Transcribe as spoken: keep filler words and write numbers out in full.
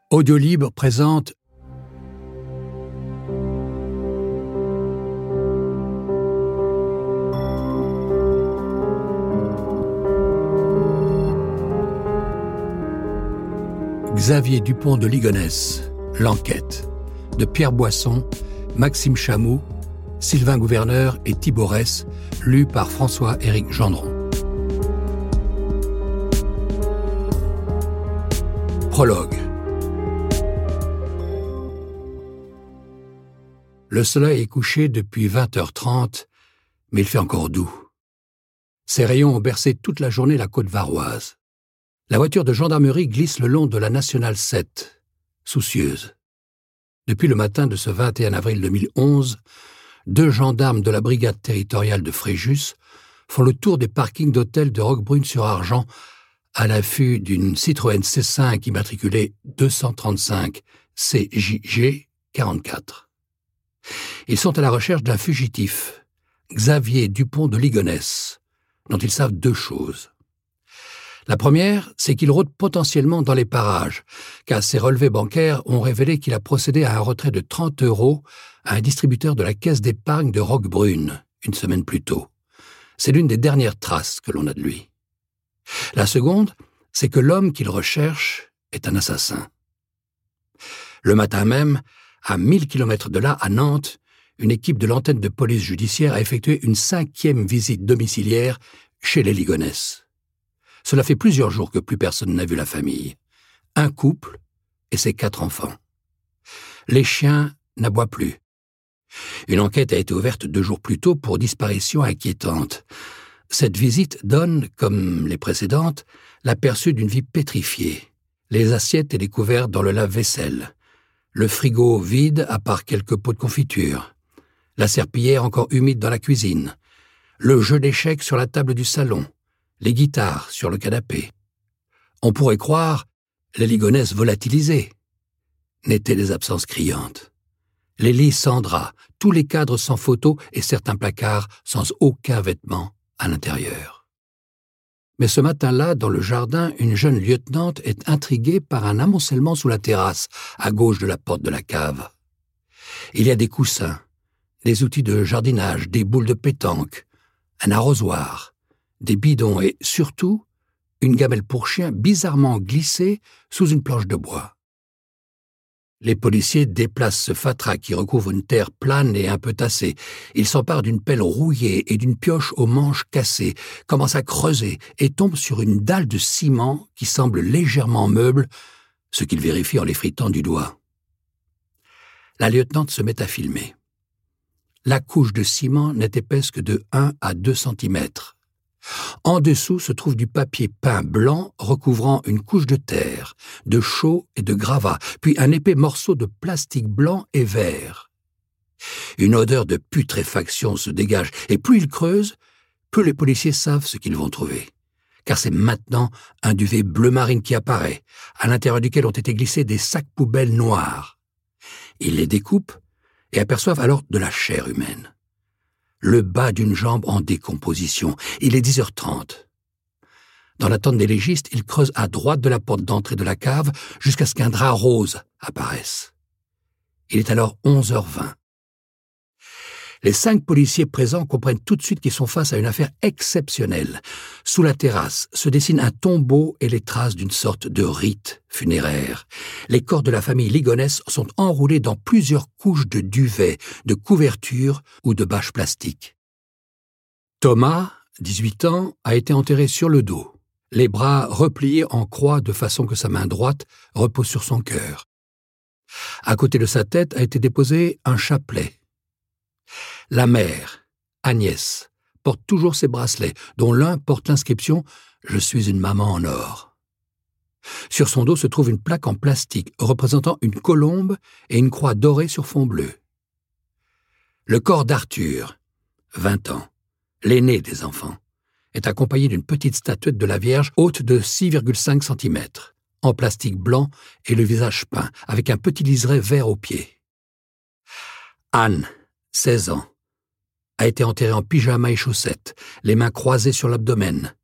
Audiolib présente Xavier Dupont de Ligonnès, L'enquête, de Pierre Boisson, Maxime Chamoux, Sylvain Gouverneur et Thibaut Ress, lu par François-Éric Gendron. Prologue. Le soleil est couché depuis vingt heures trente, mais il fait encore doux. Ses rayons ont bercé toute la journée la côte varoise. La voiture de gendarmerie glisse le long de la nationale sept, soucieuse. Depuis le matin de ce vingt et un avril deux mille onze, deux gendarmes de la brigade territoriale de Fréjus font le tour des parkings d'hôtels de Roquebrune-sur-Argent à l'affût d'une Citroën C cinq immatriculée deux cent trente-cinq C J G quarante-quatre. Ils sont à la recherche d'un fugitif, Xavier Dupont de Ligonnès, dont ils savent deux choses. La première, c'est qu'il rôde potentiellement dans les parages, car ses relevés bancaires ont révélé qu'il a procédé à un retrait de trente euros à un distributeur de la caisse d'épargne de Roquebrune, une semaine plus tôt. C'est l'une des dernières traces que l'on a de lui. La seconde, c'est que l'homme qu'il recherche est un assassin. Le matin même, à mille kilomètres de là, à Nantes, une équipe de l'antenne de police judiciaire a effectué une cinquième visite domiciliaire chez les Ligonnès. Cela fait plusieurs jours que plus personne n'a vu la famille. Un couple et ses quatre enfants. Les chiens n'aboient plus. Une enquête a été ouverte deux jours plus tôt pour disparition inquiétante. Cette visite donne, comme les précédentes, l'aperçu d'une vie pétrifiée. Les assiettes et les couverts dans le lave-vaisselle. Le frigo vide à part quelques pots de confiture. La serpillière encore humide dans la cuisine. Le jeu d'échecs sur la table du salon. Les guitares sur le canapé. On pourrait croire les Ligonnès volatilisés. N'étaient des absences criantes. Les lits sans drap, tous les cadres sans photo et certains placards sans aucun vêtement à l'intérieur. Mais ce matin-là, dans le jardin, une jeune lieutenante est intriguée par un amoncellement sous la terrasse, à gauche de la porte de la cave. Il y a des coussins, des outils de jardinage, des boules de pétanque, un arrosoir, des bidons et, surtout, une gamelle pour chien bizarrement glissée sous une planche de bois. Les policiers déplacent ce fatras qui recouvre une terre plane et un peu tassée. Ils s'emparent d'une pelle rouillée et d'une pioche aux manches cassées, commencent à creuser et tombent sur une dalle de ciment qui semble légèrement meuble, ce qu'ils vérifient en l'effritant du doigt. La lieutenante se met à filmer. La couche de ciment n'est épaisse que de un à deux centimètres. En dessous se trouve du papier peint blanc recouvrant une couche de terre, de chaux et de gravats, puis un épais morceau de plastique blanc et vert. Une odeur de putréfaction se dégage, et plus ils creusent, plus les policiers savent ce qu'ils vont trouver. Car c'est maintenant un duvet bleu marine qui apparaît, à l'intérieur duquel ont été glissés des sacs poubelles noirs. Ils les découpent et aperçoivent alors de la chair humaine. Le bas d'une jambe en décomposition. Il est dix heures trente. Dans l'attente des légistes, ils creusent à droite de la porte d'entrée de la cave jusqu'à ce qu'un drap rose apparaisse. Il est alors onze heures vingt. Les cinq policiers présents comprennent tout de suite qu'ils sont face à une affaire exceptionnelle. Sous la terrasse se dessine un tombeau et les traces d'une sorte de rite funéraire. Les corps de la famille Ligonnès sont enroulés dans plusieurs couches de duvet, de couvertures ou de bâches plastiques. Thomas, dix-huit ans, a été enterré sur le dos, les bras repliés en croix de façon que sa main droite repose sur son cœur. À côté de sa tête a été déposé un chapelet. La mère, Agnès, porte toujours ses bracelets, dont l'un porte l'inscription « Je suis une maman en or ». Sur son dos se trouve une plaque en plastique représentant une colombe et une croix dorée sur fond bleu. Le corps d'Arthur, vingt ans, l'aîné des enfants, est accompagné d'une petite statuette de la Vierge haute de six virgule cinq centimètres, en plastique blanc et le visage peint, avec un petit liseré vert aux pieds. Anne, seize ans, a été enterrée en pyjama et chaussettes, les mains croisées sur l'abdomen,